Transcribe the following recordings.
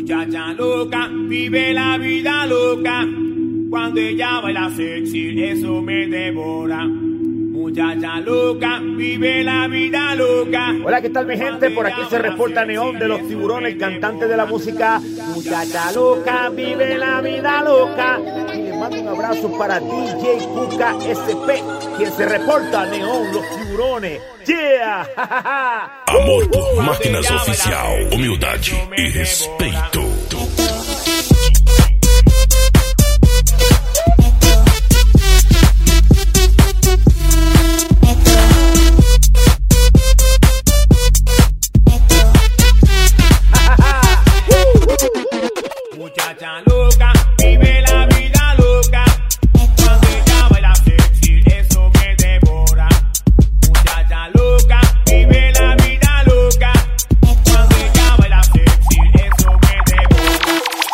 Muchacha loca, vive la vida loca. Cuando ella baila sexy, eso me devora. Muchacha loca, vive la vida loca. Hola, ¿qué tal mi gente? Por aquí se reporta Neón de Los Tiburones, cantante de la música Muchacha loca, vive la vida loca. Y le mando un abrazo para DJ Cuca SP, quien se reporta Neón, Los Tiburones. Yeah! Amor por Máquinas Oficial, humildade e respeito. Muchacha loca, vive la vida loca. Cuando ella baila sexy, eso me devora. Muchacha loca, vive la vida loca. Cuando ella baila sexy, eso me devora.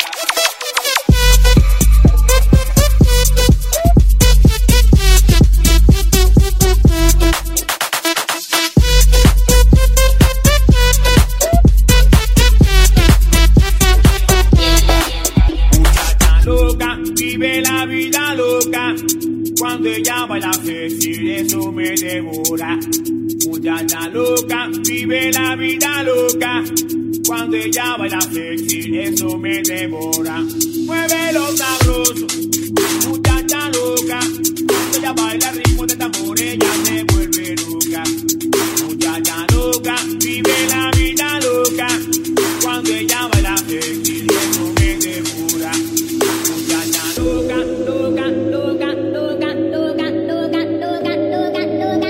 Loca, vive la vida loca. Cuando ella baila sexy, eso me devora. Muchacha loca, vive la vida loca. Cuando ella baila sexy, eso me devora. Muévelo sabroso, muchacha loca. Cuando ella baila el ritmo de tambor, ella se vuelve loca. Muchacha loca, vive la vida loca. Cuando ella baila sexy, eso me devora. Loca, loca, loca, loca, loca, loca, loca, loca, loca,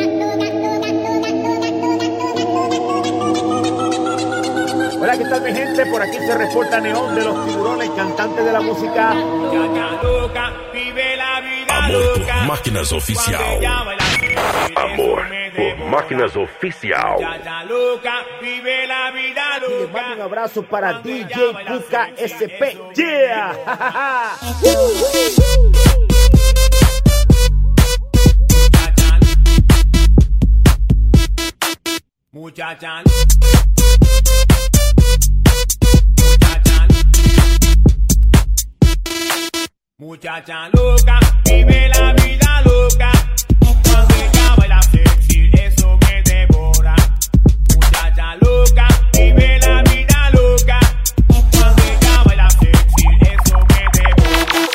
loca. Hola, ¿qué tal mi gente? Por aquí se reporta Neón de Los Tiburones, cantante de la música Muchacha loca, vive la vida Amor loca. por Máquinas Oficial. Amor por Máquinas Oficial. Muchacha loca, vive la vida y le loca. mando un abrazo para DJ Cuca SP. Yeah! Muchacha, muchacha loca, vive la vida loca. Cuando ella baila sexy, eso me devora. Muchacha loca, vive la vida loca. Cuando ella baila sexy, eso me devora.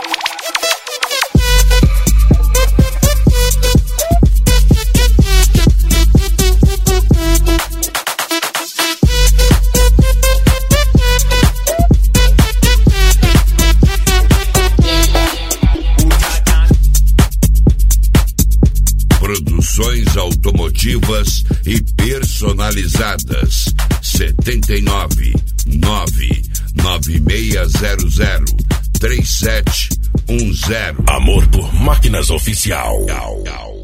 Produções automotivas e personalizadas. 799-9600-3710. Amor por Máquinas Oficial.